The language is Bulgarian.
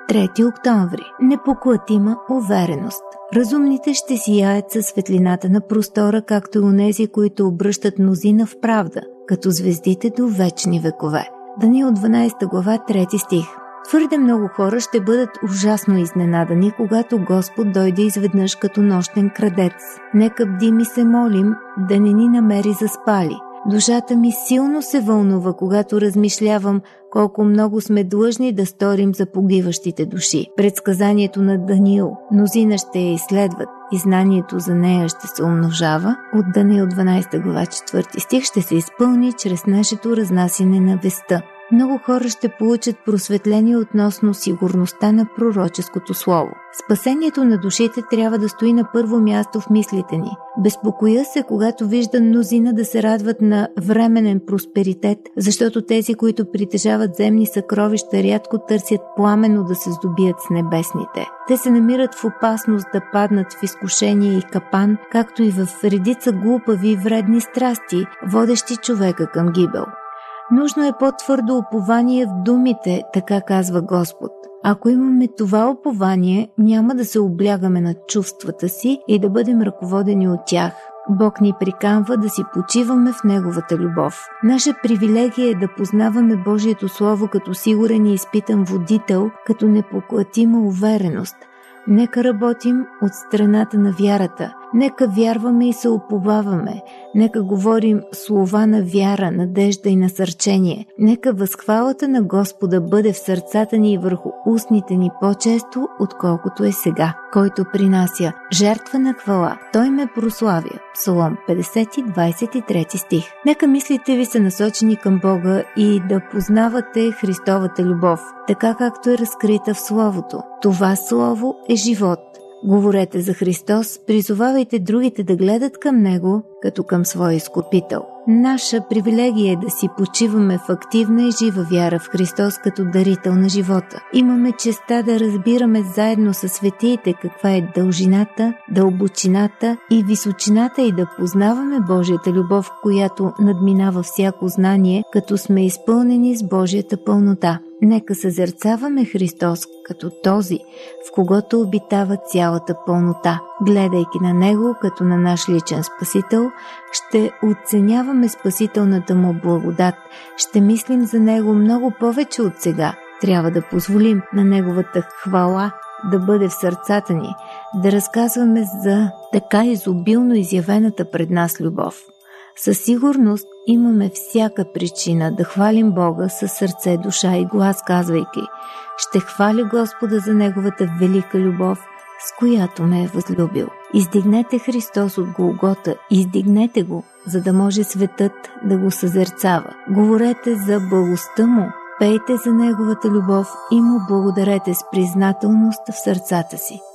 3 октомври. Непоклатима увереност. Разумните ще сияят със светлината на простора, както и онези, които обръщат мнозина в правда, като звездите до вечни векове. Даниил 12 глава 3 стих. Твърде много хора ще бъдат ужасно изненадани, когато Господ дойде изведнъж като нощен крадец. Нека бдим и се молим да не ни намери заспали. Душата ми силно се вълнува, когато размишлявам колко много сме длъжни да сторим за погиващите души. Предсказанието на Даниил, мнозина ще я изследват и знанието за нея ще се умножава, от Даниил 12 глава 4 стих ще се изпълни чрез нашето разнасяне на веста. Много хора ще получат просветление относно сигурността на пророческото слово. Спасението на душите трябва да стои на първо място в мислите ни. Безпокоя се, когато виждам мнозина да се радват на временен просперитет, защото тези, които притежават земни съкровища, рядко търсят пламенно да се здобият с небесните. Те се намират в опасност да паднат в изкушение и капан, както и в редица глупави и вредни страсти, водещи човека към гибел. Нужно е по-твърдо упование в думите, така казва Господ. Ако имаме това упование, няма да се облягаме на чувствата си и да бъдем ръководени от тях. Бог ни приканва да си почиваме в Неговата любов. Наша привилегия е да познаваме Божието Слово като сигурен и изпитан водител, като непоклатима увереност. Нека работим от страната на вярата. Нека вярваме и се уповаваме. Нека говорим слова на вяра, надежда и насърчение. Нека възхвалата на Господа бъде в сърцата ни и върху устните ни по-често, отколкото е сега. Който принася жертва на хвала, той ме прославя. Псалом 50, 23 стих. Нека мислите ви са насочени към Бога и да познавате Христовата любов, така както е разкрита в Словото. Това Слово е живот. Говорете за Христос, призовавайте другите да гледат към Него, като към своя изкупител. Наша привилегия е да си почиваме в активна и жива вяра в Христос като дарител на живота. Имаме честа да разбираме заедно със светиите каква е дължината, дълбочината и височината и да познаваме Божията любов, която надминава всяко знание, като сме изпълнени с Божията пълнота. Нека съзерцаваме Христос като този, в когото обитава цялата пълнота. Гледайки на Него като на наш личен Спасител, ще оценяваме спасителната Му благодат, ще мислим за Него много повече от сега. Трябва да позволим на Неговата хвала да бъде в сърцата ни, да разказваме за така изобилно изявената пред нас любов. Със сигурност имаме всяка причина да хвалим Бога със сърце, душа и глас, казвайки: ще хваля Господа за Неговата велика любов, с която ме е възлюбил. Издигнете Христос от Голгота, издигнете го, за да може светът да го съзерцава. Говорете за благостта Му, пейте за Неговата любов и Му благодарете с признателност в сърцата си.